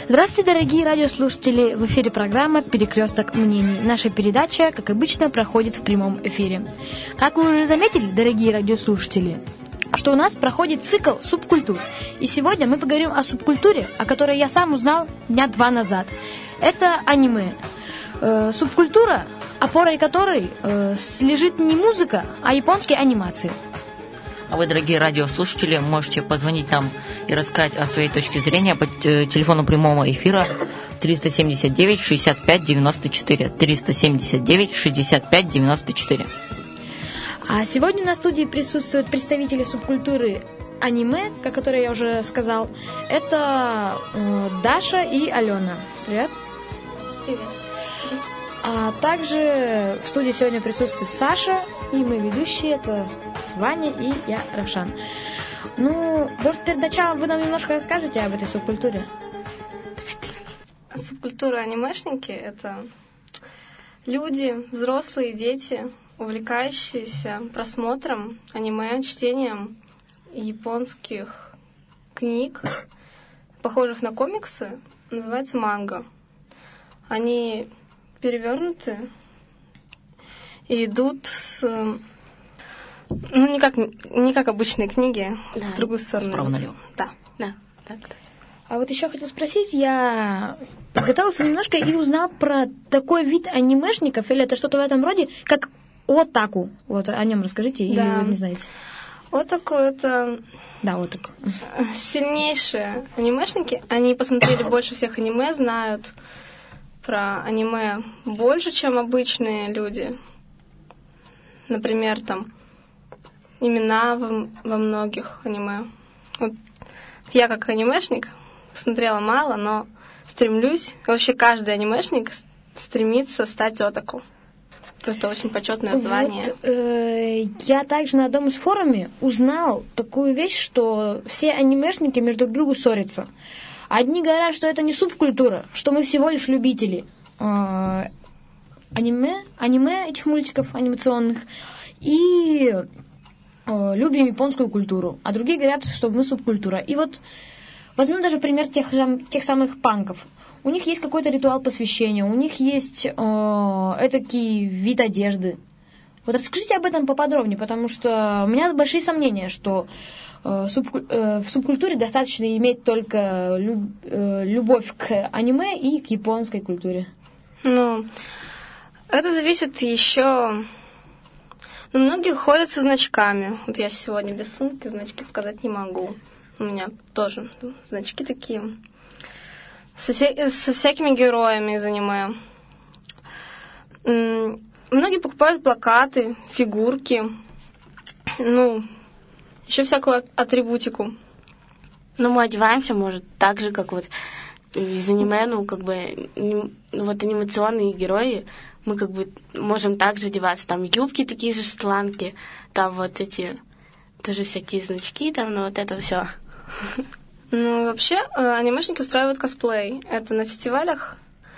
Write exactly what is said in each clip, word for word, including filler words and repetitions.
Здравствуйте, дорогие радиослушатели! В эфире программа «Перекресток мнений». Наша передача, как обычно, проходит в прямом эфире. Как вы уже заметили, дорогие радиослушатели, что у нас проходит цикл субкультур. И сегодня мы поговорим о субкультуре, о которой я сам узнал дня два назад. Это аниме. Э, субкультура, опорой которой э, лежит не музыка, а японские анимации. А вы, дорогие радиослушатели, можете позвонить нам и рассказать о своей точке зрения по телефону прямого эфира триста семьдесят девять шестьдесят пять девяносто четыре. триста семьдесят девять шестьдесят пять девяносто четыре. А сегодня на студии присутствуют представители субкультуры аниме, о которой я уже сказал. Это э, Даша и Алена. Привет. Привет. А также в студии сегодня присутствует Саша, и мы ведущие, это Ваня и я, Равшан. Ну, может, перед началом вы нам немножко расскажете об этой субкультуре? Субкультура анимешники — это люди, взрослые, дети, увлекающиеся просмотром аниме, чтением японских книг, похожих на комиксы, называется манга. Они перевернуты и идут с... Ну, не как, не как обычные книги, да, в другую сторону. Справа налево. Да. Да. Так, так. А вот еще хотел спросить, я подготовился немножко и узнал про такой вид анимешников, или это что-то в этом роде, как отаку. Вот о нем расскажите, да. Или не знаете? Отаку — это... Да, отаку. Сильнейшие анимешники. Они посмотрели больше всех аниме, знают про аниме больше, чем обычные люди. Например, там имена во, во многих аниме. Вот я как анимешник посмотрела мало, но стремлюсь, вообще каждый анимешник стремится стать отаку. Просто очень почетное звание. Вот, э, я также на одном из форумов узнал такую вещь, что все анимешники между друг другом ссорятся. Одни говорят, что это не субкультура, что мы всего лишь любители э, аниме, аниме этих мультиков анимационных, и э, любим японскую культуру. А другие говорят, что мы субкультура. И вот возьмем даже пример тех, тех самых панков. У них есть какой-то ритуал посвящения, у них есть э, этакий вид одежды. Вот расскажите об этом поподробнее, потому что у меня большие сомнения, что э, суб, э, в субкультуре достаточно иметь только люб, э, любовь к аниме и к японской культуре. Ну, это зависит еще... Ну, многие ходят со значками. Вот я сегодня без сумки, значки показать не могу. У меня тоже значки такие. Со, со всякими героями из аниме. Многие покупают плакаты, фигурки, ну, еще всякую атрибутику. Ну, мы одеваемся, может, так же, как вот из аниме, ну, как бы, вот анимационные герои, мы как бы можем также одеваться. Там юбки такие же, штанки, там вот эти тоже всякие значки, там, ну, вот это все. Ну, вообще, анимешники устраивают косплей. Это на фестивалях.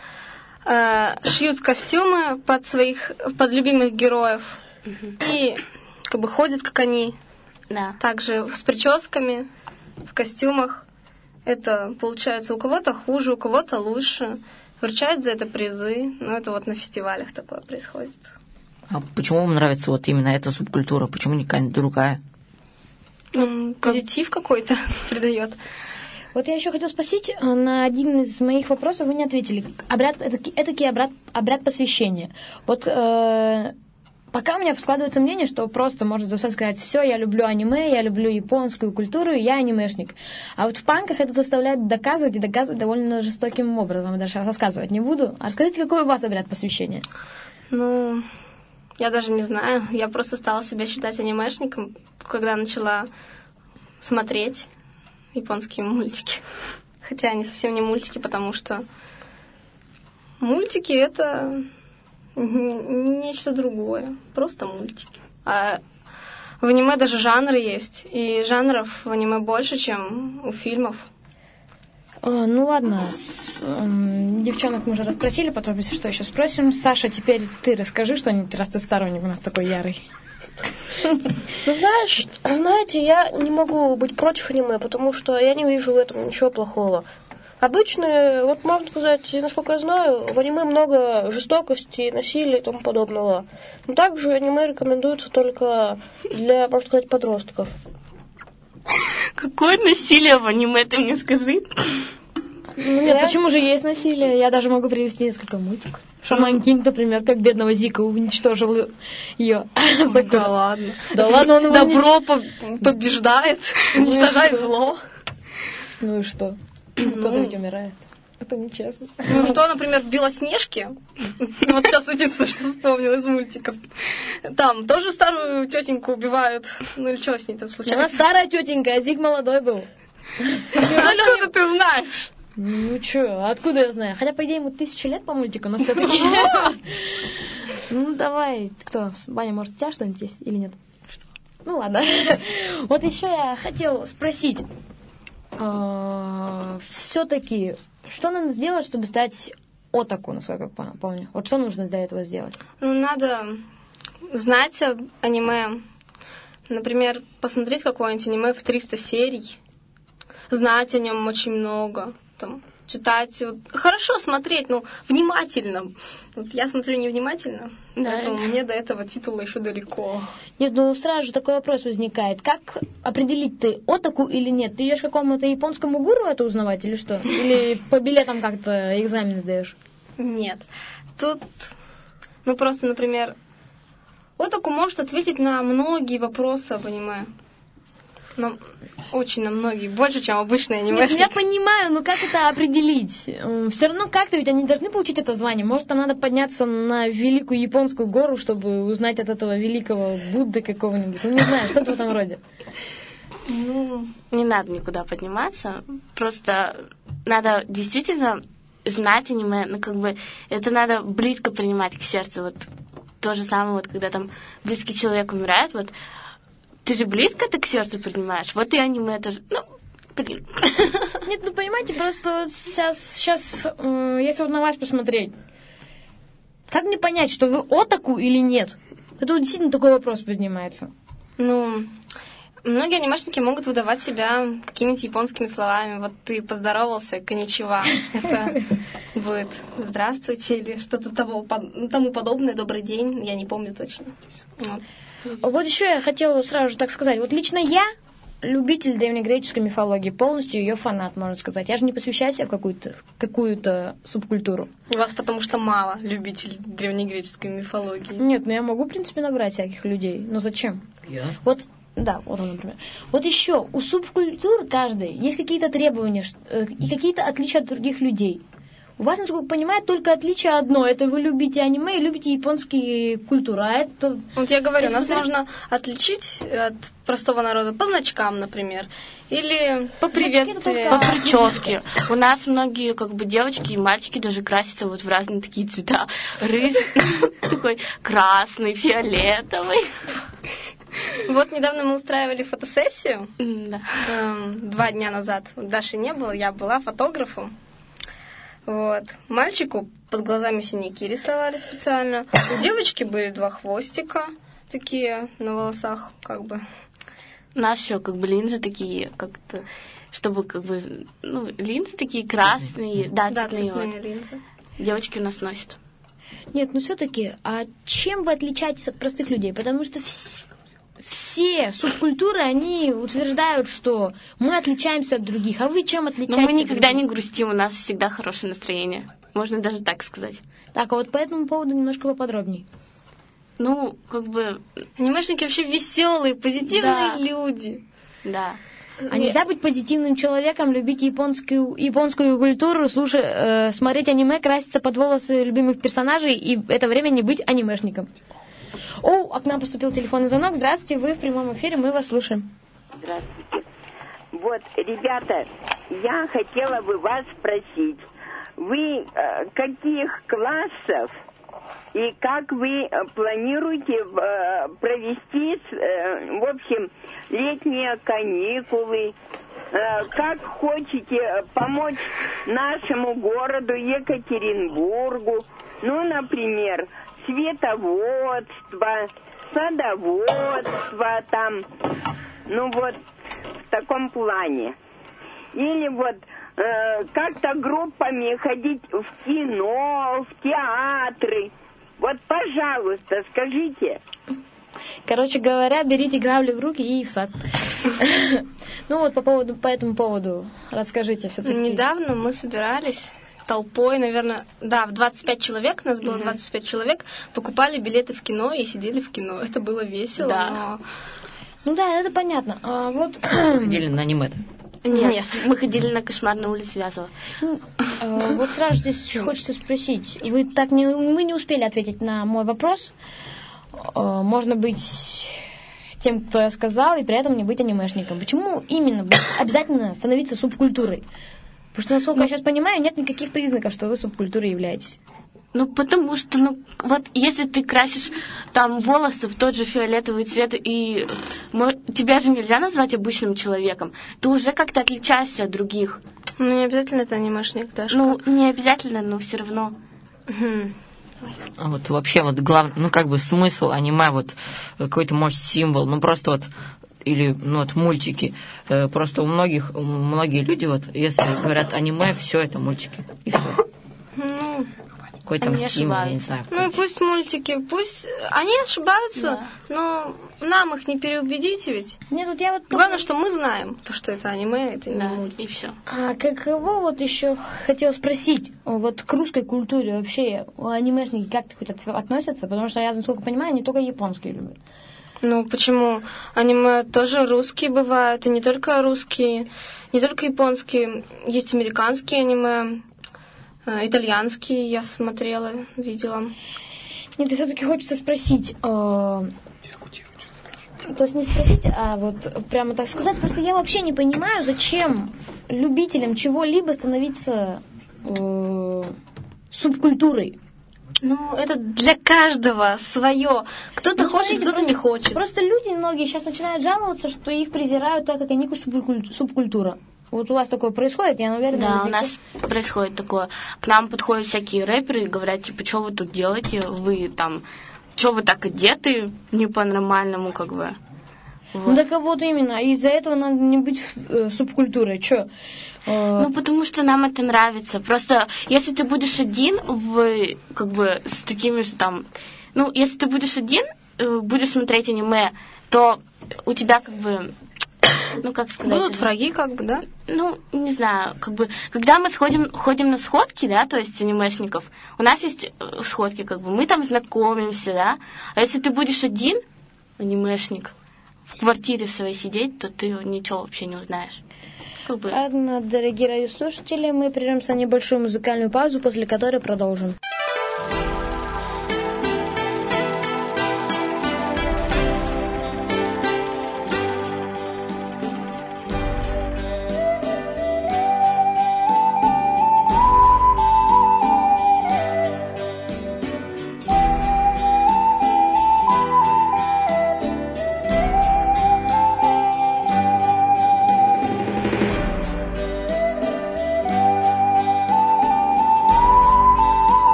Шьют костюмы под своих, под любимых героев. Uh-huh. И как бы ходят, как они. Да. Также с прическами, в костюмах. Это получается у кого-то хуже, у кого-то лучше. Вручают за это призы. Ну, это вот на фестивалях такое происходит. А почему вам нравится вот именно эта субкультура? Почему не какая-нибудь другая? Ну, позитив какой-то придает. Вот я еще хотела спросить, на один из моих вопросов вы не ответили. Обряд, этакий обряд, обряд посвящения. Вот э, пока у меня складывается мнение, что просто можно за все сказать: все, я люблю аниме, я люблю японскую культуру, я анимешник. А вот в панках это заставляет доказывать, и доказывать довольно жестоким образом. Я даже рассказывать не буду. А расскажите, какой у вас обряд посвящения? Ну, я даже не знаю. Я просто стала себя считать анимешником, когда начала смотреть японские мультики. Хотя они совсем не мультики, потому что мультики — это нечто другое. Просто мультики. А в аниме даже жанры есть. И жанров в аниме больше, чем у фильмов. А, ну ладно, с, эм, девчонок мы уже расспросили, потом, если что, еще спросим. Саша, теперь ты расскажи что-нибудь, раз ты сторонник у нас такой ярый. Ну, знаешь, знаете, я не могу быть против аниме, потому что я не вижу в этом ничего плохого. Обычно, вот можно сказать, насколько я знаю, в аниме много жестокости, насилия и тому подобного. Но также аниме рекомендуется только для, можно сказать, подростков. Какое насилие в аниме, ты мне скажи? Ну, нет, почему же есть насилие? Я даже могу привести несколько мультиков. Шаман Кинг, например, как бедного Зика уничтожил ее. Да ладно. Да ладно, он его Добро побеждает, уничтожает зло. Ну и что? Кто-то ведь умирает. Это нечестно. Ну что, например, в Белоснежке, вот сейчас единственное, что вспомнила из мультиков, там тоже старую тетеньку убивают. Ну или что с ней там случается? Она старая тетенька, а Зиг молодой был. Откуда ты знаешь? Ну чё, откуда я знаю? Хотя, по идее, ему тысяча лет по мультику, но все-таки. Ну давай, кто? Баня, может, у тебя что-нибудь есть или нет? Ну ладно. Вот еще я хотела спросить. Все-таки, что надо сделать, чтобы стать отаку, насколько я помню? Вот что нужно для этого сделать? Ну, надо знать аниме. Например, посмотреть какое-нибудь аниме в триста серий. Знать о нем очень много. Там, читать. Вот, хорошо смотреть, но внимательно. Вот я смотрю невнимательно, да. Поэтому мне до этого титула еще далеко. Нет, ну сразу же такой вопрос возникает. Как определить, ты отаку или нет? Ты идешь к какому-то японскому гуру это узнавать или что? Или по билетам как-то экзамен сдаешь? Нет. Тут, ну просто, например, отаку может ответить на многие вопросы об аниме. На, очень на многие, больше, чем обычные анимешники. Я понимаю, но как это определить? Все равно как-то ведь они должны получить это звание. Может, там надо подняться на великую японскую гору, чтобы узнать от этого великого Будды какого-нибудь. Ну, не знаю, что-то в этом роде. Ну, не надо никуда подниматься. Просто надо действительно знать аниме. Ну, как бы, это надо близко принимать к сердцу. Вот то же самое, вот когда там близкий человек умирает, вот ты же близко это к сердцу принимаешь. Вот и аниме тоже. Ну, блин. Нет, ну понимаете, просто вот сейчас, сейчас э, если вот на вас посмотреть, как мне понять, что вы отаку или нет? Это вот действительно такой вопрос поднимается. Ну, многие анимешники могут выдавать себя какими-то японскими словами. Вот ты поздоровался, коничева. Это будет здравствуйте или что-то того, тому подобное, добрый день. Я не помню точно. Вот. Вот еще я хотела сразу же так сказать. Вот лично я любитель древнегреческой мифологии, полностью ее фанат, можно сказать. Я же не посвящаю себя в какую-то, какую-то субкультуру. У вас потому что мало любителей древнегреческой мифологии. Нет, ну я могу, в принципе, набрать всяких людей. Но зачем? Я? Вот, да, вот он, например. Вот еще у субкультур каждой есть какие-то требования и какие-то отличия от других людей. У вас, насколько я понимаю, только отличие одно. Это вы любите аниме и любите японские культуры. А это... Вот я говорю, Если нас посмотреть... можно отличить от простого народа по значкам, например. Или по приветствию. По прическе. У нас многие как бы девочки и мальчики даже красятся вот в разные такие цвета. Рыжий, такой красный, фиолетовый. Вот недавно мы устраивали фотосессию. Да. Эм, два дня назад. Даши не было, я была фотографом. Вот. Мальчику под глазами синяки рисовали специально. У девочки были два хвостика такие на волосах, как бы. У нас еще как бы линзы такие, как-то, чтобы как бы, ну, линзы такие красные, да, Да, цветные, цветные вот. линзы. Девочки у нас носят. Нет, ну все-таки, а чем вы отличаетесь от простых людей? Потому что вс- все субкультуры, они утверждают, что мы отличаемся от других. А вы чем отличаетесь? Но мы от никогда других? не грустим, у нас всегда хорошее настроение. Можно даже так сказать. Так, а вот по этому поводу немножко поподробнее. Ну, как бы, Анимешники вообще веселые, позитивные Да. люди. да. А нельзя быть позитивным человеком, любить японскую, японскую культуру, слушать, э, смотреть аниме, краситься под волосы любимых персонажей и в это время не быть анимешником. О, а к нам поступил телефонный звонок. Здравствуйте, вы в прямом эфире, мы вас слушаем. Здравствуйте. Вот, ребята, я хотела бы вас спросить, вы э, каких классов и как вы э, планируете э, провести, э, в общем, летние каникулы, э, как хотите помочь нашему городу Екатеринбургу, ну, например, световодство, садоводство там, ну вот в таком плане. Или вот э, как-то группами ходить в кино, в театры. Вот, пожалуйста, скажите. Короче говоря, берите грабли в руки и в сад. Ну вот по поводу, по этому поводу расскажите все-таки. Недавно мы собирались толпой, наверное, да, в двадцать пять человек, нас было двадцать пять человек, покупали билеты в кино и сидели в кино. Это было весело, Да. но... Ну да, это понятно. А вот Ходили на аниме. Нет, Нет. мы ходили на «Кошмар на улице Вязова». ну, э, вот сразу здесь хочется спросить. Вы так не, вы не успели ответить на мой вопрос. Э, Можно быть тем, кто я сказал, и при этом не быть анимешником. Почему именно вот обязательно становиться субкультурой? Потому что, насколько я сейчас понимаю, нет никаких признаков, что вы субкультурой являетесь. Ну, потому что, ну, вот если ты красишь там волосы в тот же фиолетовый цвет, и мо- тебя же нельзя назвать обычным человеком, ты уже как-то отличаешься от других. Ну, не обязательно это анимешник, Дашка. Ну, не обязательно, но все равно. Мгм. А вот вообще вот главный, ну как бы смысл аниме, вот какой-то, может, символ, ну просто вот, или, ну вот мультики. Э, Просто у многих, у многие люди, вот, если говорят аниме, все это мультики. И все. Ну, Какой там Они символ, я не ошибаются. знаю. ну, пусть мультики, пусть... Они ошибаются, но нам их не переубедите ведь. Нет, вот я вот... Главное, что мы знаем, то, что это аниме, это не Да, мультик. и все. А каково вот еще хотела спросить, вот к русской культуре вообще анимешники как-то хоть от- относятся? Потому что я, насколько понимаю, они только японские любят. Ну, почему? Аниме тоже русские бывают, и не только русские, не только японские. Есть американские аниме, э, итальянские я смотрела, видела. Нет, все-таки хочется спросить. э, То есть не спросить, а вот прямо так сказать. Просто я вообще не понимаю, зачем любителям чего-либо становиться э, субкультурой. Ну, это для каждого свое. Кто-то Ну, хочет, смотрите, кто-то просто- не хочет. Просто люди многие сейчас начинают жаловаться, что их презирают, так как они субкуль- субкультура. Вот у вас такое происходит, я уверена. Да, вы- у нас происходит такое. К нам подходят всякие рэперы и говорят, типа, что вы тут делаете? Вы там, что вы так одеты не по-нормальному, как бы. Ну Вот. так вот именно. Из-за этого надо не быть э, субкультурой. Че? Ну, потому что нам это нравится. Просто если ты будешь один в, как бы, с такими же там... Ну, если ты будешь один, э, будешь смотреть аниме, то у тебя, как бы... Ну, как сказать... Будут это? враги, как бы, да? Ну, не знаю, как бы... Когда мы сходим, ходим на сходки, да, то есть анимешников, у нас есть э, сходки, как бы, мы там знакомимся, да. А если ты будешь один, анимешник, в квартире своей сидеть, то ты ничего вообще не узнаешь. Как бы... Ладно, дорогие радиослушатели, мы прервемся на небольшую музыкальную паузу, после которой продолжим.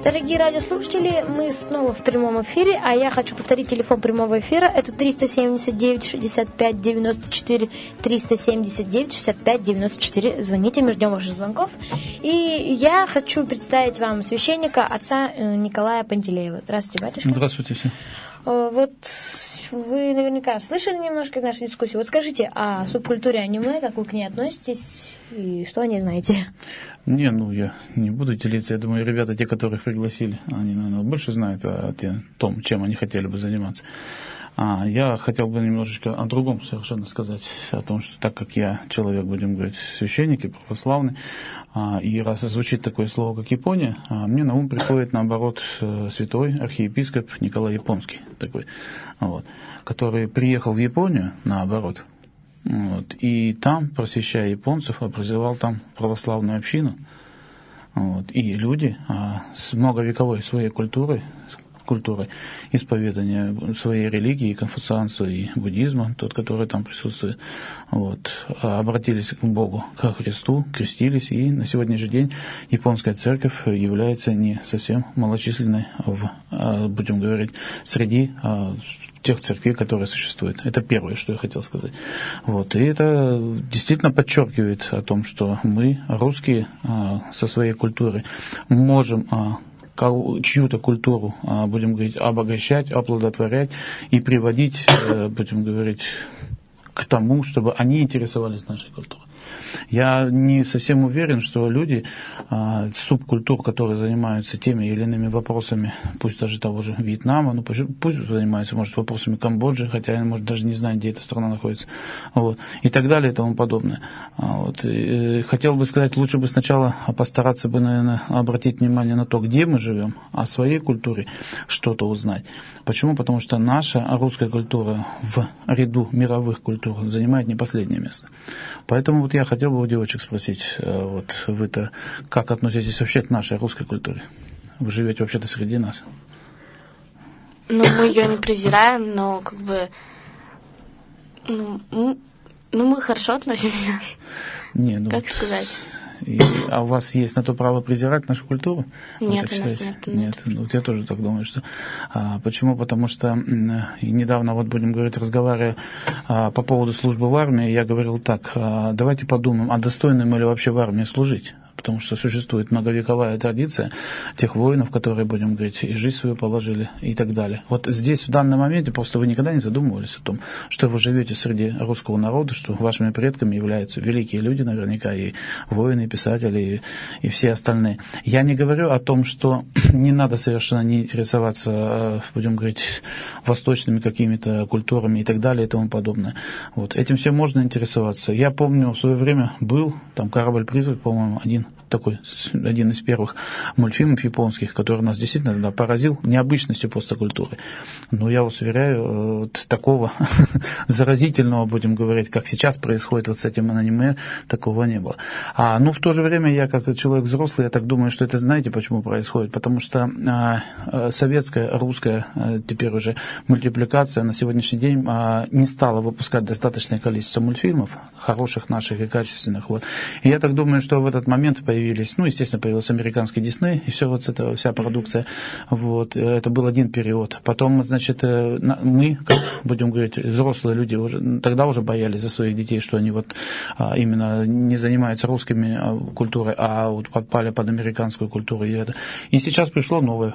Дорогие радиослушатели, мы снова в прямом эфире, а я хочу повторить телефон прямого эфира. Это триста семьдесят девять шестьдесят пять девяносто четыре, триста семьдесят девять шестьдесят пять девяносто четыре. Звоните, мы ждем ваших звонков. И я хочу представить вам священника отца Николая Пантелеева. Здравствуйте, батюшка. Здравствуйте все. Вот вы наверняка слышали немножко нашей дискуссии. Вот скажите о субкультуре аниме, как вы к ней относитесь и что о ней знаете? Не, ну я не буду делиться. Я думаю, ребята, те, которых пригласили, они, наверное, больше знают о том, чем они хотели бы заниматься. А я хотел бы немножечко о другом совершенно сказать, о том, что так как я человек, будем говорить, священник и православный, а, и раз звучит такое слово, как Япония, а, мне на ум приходит, наоборот, святой архиепископ Николай Японский, такой, вот, который приехал в Японию, наоборот, вот, и там, просвещая японцев, образовал там православную общину, вот, и люди а, с многовековой своей культурой, культурой исповедания своей религии, конфуцианства и буддизма, тот, который там присутствует, вот, обратились к Богу, к Христу, крестились, и на сегодняшний день японская церковь является не совсем малочисленной, в, будем говорить, среди тех церквей, которые существуют. Это первое, что я хотел сказать. Вот. И это действительно подчеркивает о том, что мы, русские, со своей культурой, можем чью-то культуру, будем говорить, обогащать, оплодотворять и приводить, будем говорить, к тому, чтобы они интересовались нашей культурой. Я не совсем уверен, что люди, а, субкультур, которые занимаются теми или иными вопросами, пусть даже того же Вьетнама, ну, пусть, пусть занимаются, может, вопросами Камбоджи, хотя я, может, даже не знаю, где эта страна находится, вот, и так далее, и тому подобное. А, вот, и, хотел бы сказать, лучше бы сначала постараться бы, наверное, обратить внимание на то, где мы живем, о своей культуре что-то узнать. Почему? Потому что наша русская культура в ряду мировых культур занимает не последнее место. Поэтому вот я хотел бы у девочек спросить, вот вы-то как относитесь вообще к нашей русской культуре? Вы живете вообще-то среди нас. Ну, мы ее не презираем, но как бы, ну, мы, ну, мы хорошо относимся. Не, ну, как сказать? И, а у вас есть на то право презирать нашу культуру? Нет, у нас нет. Нет, ну, вот я тоже так думаю, что... А, почему? Потому что и недавно, вот будем говорить, разговаривая а, по поводу службы в армии, я говорил так, а, давайте подумаем, а достойны мы ли вообще в армии служить? Потому что существует многовековая традиция тех воинов, которые, будем говорить, и жизнь свою положили, и так далее. Вот здесь, в данном моменте, просто вы никогда не задумывались о том, что вы живете среди русского народа, что вашими предками являются великие люди, наверняка, и воины, и писатели, и, и все остальные. Я не говорю о том, что не надо совершенно не интересоваться, будем говорить, восточными какими-то культурами и так далее, и тому подобное. Вот. Этим всем можно интересоваться. Я помню, в свое время был, там, «Корабль-призрак», по-моему, один такой, один из первых мультфильмов японских, который нас действительно да, поразил необычностью посткультуры. Но я вас уверяю, вот такого заразительного, будем говорить, как сейчас происходит вот с этим аниме, такого не было. А, ну, в то же время я, как человек взрослый, я так думаю, что это, знаете, почему происходит? Потому что а, советская, русская, а, теперь уже мультипликация на сегодняшний день а, не стала выпускать достаточное количество мультфильмов, хороших наших и качественных. Вот. И я так думаю, что в этот момент появились, ну, естественно, появился американский Дисней, и все вот эта вся продукция, вот, это был один период. Потом, значит, мы, как, будем говорить, взрослые люди, уже, тогда уже боялись за своих детей, что они вот а, именно не занимаются русскими а, культурой, а вот подпали под американскую культуру. И, это. И сейчас пришло новое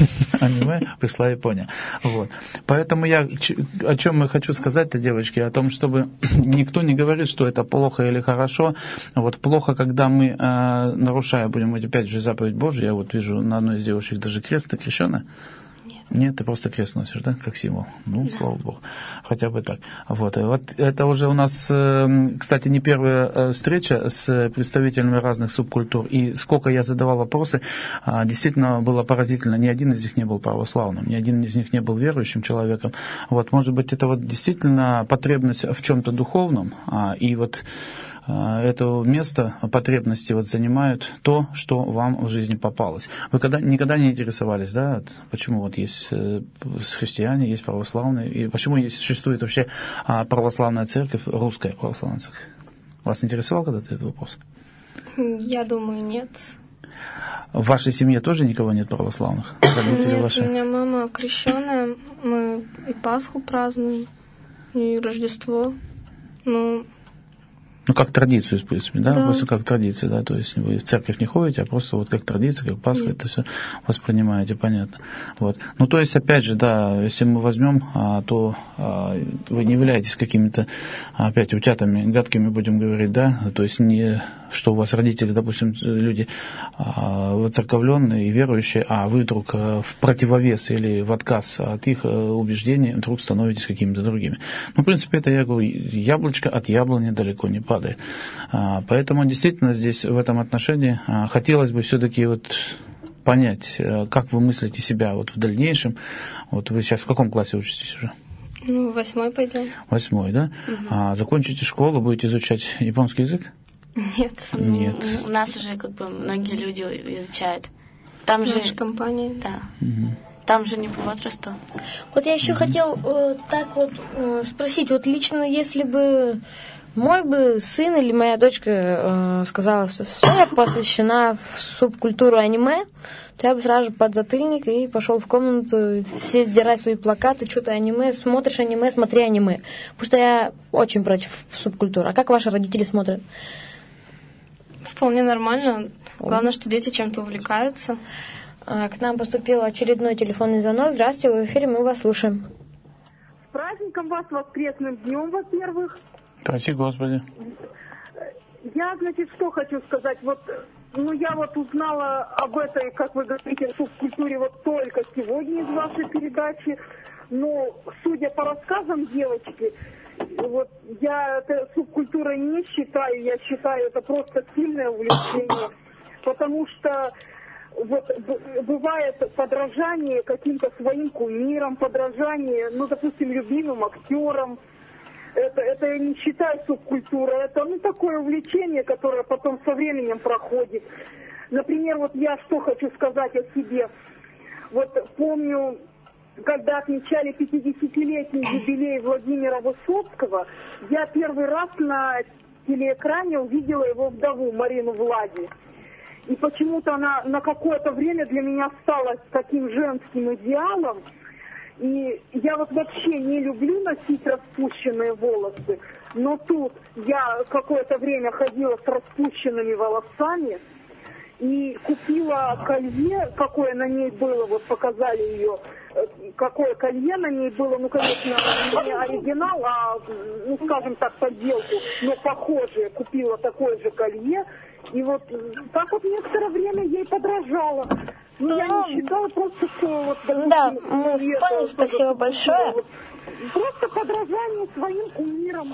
аниме, пришла Япония. Вот. Поэтому я, о чем я хочу сказать-то, девочки, о том, чтобы никто не говорит, что это плохо или хорошо. Вот плохо, когда мы нарушая, будем говорить, опять же, заповедь Божию, я вот вижу на одной из девушек даже крест, ты крещена? Нет. Нет, ты просто крест носишь, да, как символ? Ну, да. Слава Богу, хотя бы так. Вот, и вот это уже у нас, кстати, не первая встреча с представителями разных субкультур, и сколько я задавал вопросы, действительно было поразительно, ни один из них не был православным, ни один из них не был верующим человеком. Вот, может быть, это вот действительно потребность в чем-то духовном, и вот это место, потребности вот занимают то, что вам в жизни попалось. Вы когда, никогда не интересовались, да, почему вот есть христиане, есть православные, и почему есть, существует вообще православная церковь, русская православная церковь? Вас интересовал когда-то этот вопрос? Я думаю, нет. В вашей семье тоже никого нет православных? Родители Нет, ваши? у меня мама крещеная, мы и Пасху празднуем, и Рождество. Ну, Ну, как традицию, в принципе, да? Да. Просто как традицию, да? То есть вы в церковь не ходите, а просто вот как традиция, как Пасха, Нет. это все воспринимаете, понятно. Вот. Ну, то есть, опять же, да, если мы возьмем, а, то а, вы не являетесь какими-то, опять, утятами, гадкими, будем говорить, да? То есть, не что у вас родители, допустим, люди а, воцерковленные и верующие, а вы вдруг а, в противовес или в отказ от их а, убеждений вдруг становитесь какими-то другими. Ну, в принципе, это, я говорю, яблочко от яблони далеко не падает. Поэтому действительно здесь в этом отношении хотелось бы все-таки вот понять, как вы мыслите себя вот в дальнейшем. Вот вы сейчас в каком классе учитесь уже? ну восьмой пойдем. Восьмой, да? Угу. А закончите школу, будете изучать японский язык? Нет. Нет. Ну, у нас уже как бы многие люди изучают. Там же... Наша компания. Да. Угу. Там же не по возрасту. Вот я еще mm-hmm. хотел э, так вот э, спросить, вот лично если бы мой бы сын или моя дочка э, сказала, что все, я посвящена в субкультуру аниме, то я бы сразу же под затыльник и пошел в комнату, все сдирать свои плакаты, что-то аниме, смотришь аниме, смотри аниме. Потому что я очень против субкультуры. А как ваши родители смотрят? Вполне нормально. Главное, что дети чем-то увлекаются. К нам поступил очередной телефонный звонок. Здравствуйте, в эфире, мы вас слушаем. С праздником вас, воскресным днем, во-первых. Прости, Господи. Я, значит, что хочу сказать. Вот, ну, я вот узнала об этой, как вы говорите, субкультуре вот только сегодня из вашей передачи. Но, судя по рассказам девочки, вот я это субкультурой не считаю. Я считаю, это просто сильное увлечение. Потому что вот бывает подражание каким-то своим кумирам, подражание, ну, допустим, любимым актерам. Это, это я не считаю субкультурой, это, ну, такое увлечение, которое потом со временем проходит. Например, вот я что хочу сказать о себе. Вот помню, когда отмечали пятидесятилетний юбилей Владимира Высоцкого, я первый раз на телеэкране увидела его вдову Марину Влади. И почему-то она на какое-то время для меня стала таким женским идеалом. И я вот вообще не люблю носить распущенные волосы. Но тут я какое-то время ходила с распущенными волосами. И купила колье, какое на ней было, вот показали ее, какое колье на ней было, ну, конечно, не оригинал, а, ну, скажем так, подделку, но похожее. Купила такое же колье. И вот так вот некоторое время ей подражала. Ну, я не считала просто, что вот... Допустим, да, мы вспомнили, спасибо вот, большое. Вот, просто подражание своим кумирам.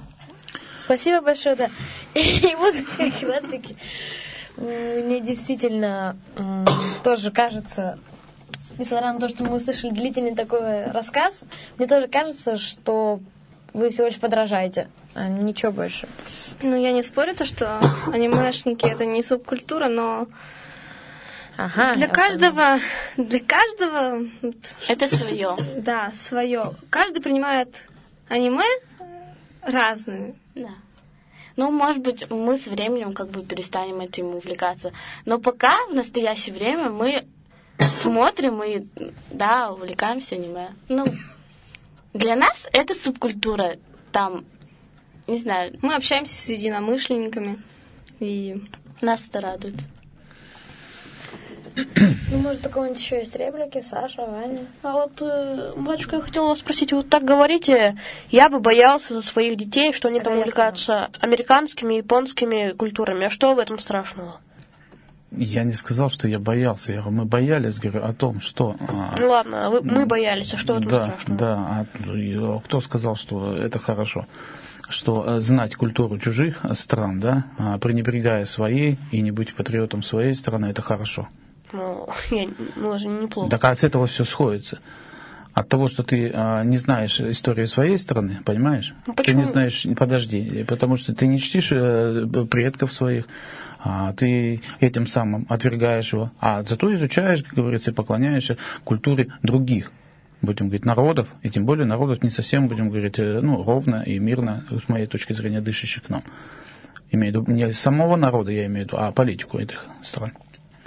Спасибо большое, да. И вот как раз-таки мне действительно тоже кажется, несмотря на то, что мы услышали длительный такой рассказ, мне тоже кажется, что вы всего лишь подражаете, а ничего больше. Ну, я не спорю, то, что анимешники — это не субкультура, но ага, для каждого, для каждого... Это свое. Да, свое. Каждый принимает аниме разными. Да. Ну, может быть, мы со временем как бы перестанем этим увлекаться. Но пока, в настоящее время, мы смотрим и, да, увлекаемся аниме. Ну, для нас это субкультура. Там, не знаю... Мы общаемся с единомышленниками, и нас это радует. Ну, может, у кого-нибудь еще есть реплики? Саша, Ваня? А вот, э, батюшка, я хотела вас спросить, вы так говорите, я бы боялся за своих детей, что они Это там я увлекаются сказала. американскими, японскими культурами. А что в этом страшного? Я не сказал, что я боялся. Я говорю, мы боялись, говорю, о том, что... Ну ладно, вы, мы боялись, а что в этом да, страшного? Да, а кто сказал, что это хорошо? Что знать культуру чужих стран, да, пренебрегая своей и не быть патриотом своей страны, это хорошо. Ну, я, ну, даже неплохо. Так а с этого все сходится. От того, что ты а, не знаешь историю своей страны, понимаешь? Ну, ты не знаешь, подожди, потому что ты не чтишь э, предков своих, а, ты этим самым отвергаешь его, а зато изучаешь, как говорится, и поклоняешься культуре других, будем говорить, народов, и тем более народов не совсем, будем говорить, ну, ровно и мирно, с моей точки зрения, дышащих к нам. Имею в виду не самого народа, я имею в виду, а политику этих стран.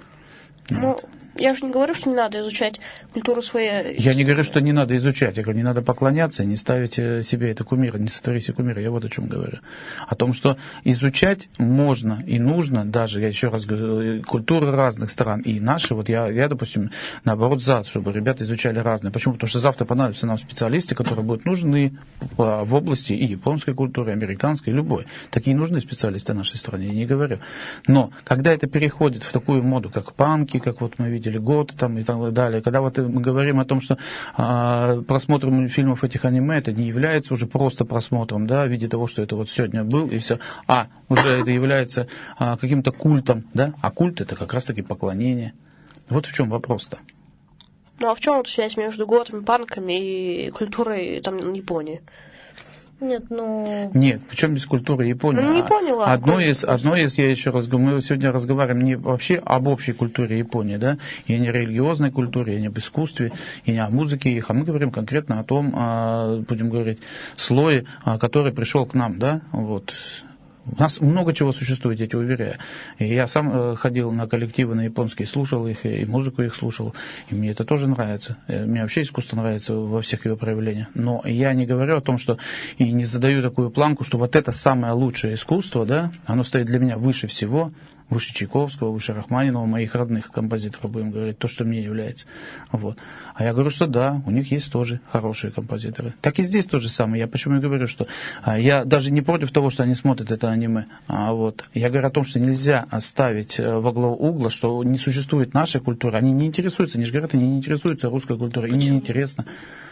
Ну, я же не говорю, что не надо изучать культуру своей. Я не говорю, что не надо изучать. Я говорю, не надо поклоняться, не ставить себе это кумира, не сотвори себе кумира. Я вот о чем говорю. О том, что изучать можно и нужно, даже, я еще раз говорю, культуры разных стран. И наши, вот я, я, допустим, наоборот за, чтобы ребята изучали разные. Почему? Потому что завтра понадобятся нам специалисты, которые будут нужны в области и японской культуры, и американской, и любой. Такие нужны специалисты в нашей стране, я не говорю. Но когда это переходит в такую моду, как панки, как вот мы видели, год там и так далее. Когда вот мы говорим о том, что а, просмотром фильмов этих аниме, это не является уже просто просмотром, да, в виде того, что это вот сегодня был, и все. А уже это является а, каким-то культом, да, а культ это как раз-таки поклонение. Вот в чем вопрос-то. Ну а в чем вот связь между готами, панками и культурой там Японии? Нет, ну... Нет, причем без культуры Японии. Ну, не поняла. Одно из, одно из, я еще раз говорю, мы сегодня разговариваем не вообще об общей культуре Японии, да, и не о религиозной культуре, и не об искусстве, и не о музыке их, а мы говорим конкретно о том, будем говорить, слое, который пришел к нам, да, вот. У нас много чего существует, я тебе уверяю. И я сам э, ходил на коллективы на японские, слушал их, и музыку их слушал, и мне это тоже нравится. Мне вообще искусство нравится во всех его проявлениях. Но я не говорю о том, что и не задаю такую планку, что вот это самое лучшее искусство, да, оно стоит для меня выше всего, выше Чайковского, выше Рахманинова, моих родных композиторов, будем говорить, то, что мне является. Вот. А я говорю, что да, у них есть тоже хорошие композиторы. Так и здесь то же самое. Я почему и говорю, что а, я даже не против того, что они смотрят это аниме. А, вот. Я говорю о том, что нельзя оставить во главу угла, что не существует наша культура. Они не интересуются, они же говорят, они не интересуются русской культурой. Им не интересно.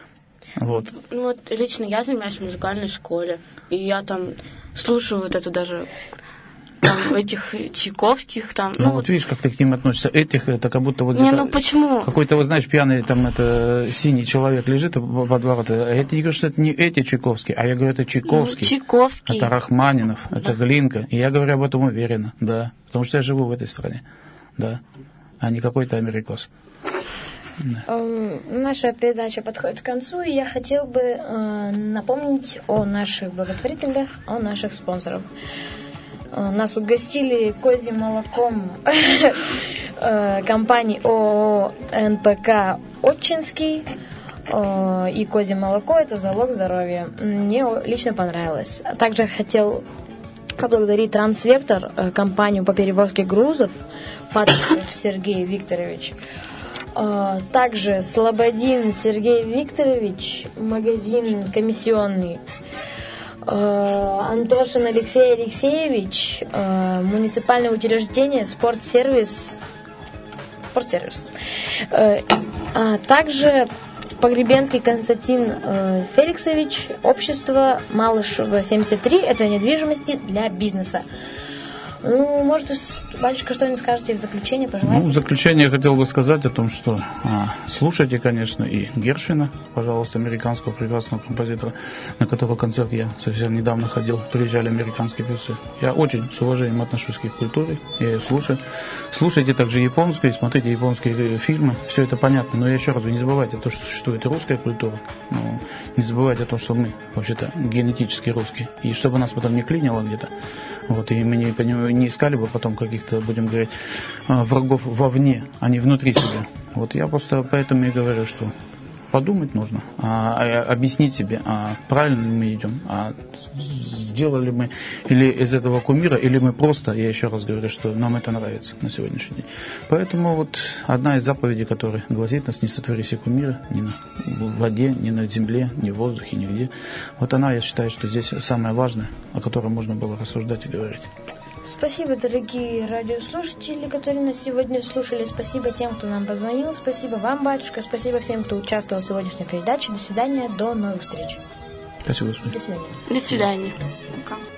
Вот. Ну вот лично я занимаюсь в музыкальной школе, и я там слушаю вот эту даже... Там, этих Чайковских там. Ну, ну вот видишь, как ты к ним относишься. Этих, это как будто вот не, ну почему? Какой-то, вот знаешь, пьяный там это синий человек лежит во дворе. А я не говорю, что это не эти Чайковские, а я говорю, это Чайковский. Ну, Чайковский. Это Рахманинов, да. Это Глинка. И я говорю об этом уверенно, да. Потому что я живу в этой стране, да. А не какой-то америкос. Да. Наша передача подходит к концу, и я хотел бы э, напомнить о наших благотворителях, о наших спонсорах. Нас угостили козьим молоком компании ООО эн пэ ка «Отчинский». И козье молоко – это залог здоровья. Мне лично понравилось. Также хотел поблагодарить «Трансвектор», компанию по перевозке грузов, Патриков Сергей Викторович. Также Слободин Сергей Викторович, магазин комиссионный. Антошин Алексей Алексеевич, муниципальное учреждение «Спортсервис», «Спортсервис». А также Погребенский Константин Феликсович, общество Малышева семьдесят три, это недвижимости для бизнеса. Ну, может, батюшка, что-нибудь скажете в заключение, пожалуйста? Ну, в заключение я хотел бы сказать о том, что а, слушайте, конечно, и Гершвина, пожалуйста, американского прекрасного композитора, на которого концерт я совсем недавно ходил, приезжали американские певцы. Я очень с уважением отношусь к их культуре, я ее слушаю. Слушайте также японскую, смотрите японские фильмы, все это понятно, но я еще раз, вы не забывайте о том, что существует и русская культура, но не забывайте о том, что мы, вообще-то, генетически русские, и чтобы нас потом не клинило где-то, вот, и мы не понимаем, не искали бы потом каких-то, будем говорить, врагов вовне, а не внутри себя. Вот я просто поэтому и говорю, что подумать нужно, а, а, объяснить себе, а правильно ли мы идем, а сделали мы или из этого кумира, или мы просто, я еще раз говорю, что нам это нравится на сегодняшний день. Поэтому вот одна из заповедей, которая гласит нас: не сотвори себе кумира ни на воде, ни на земле, ни в воздухе, нигде. Вот она, я считаю, что здесь самое важное, о котором можно было рассуждать и говорить. Спасибо, дорогие радиослушатели, которые нас сегодня слушали. Спасибо тем, кто нам позвонил. Спасибо вам, батюшка. Спасибо всем, кто участвовал в сегодняшней передаче. До свидания, до новых встреч. Спасибо, Господи. До свидания. До свидания. Пока.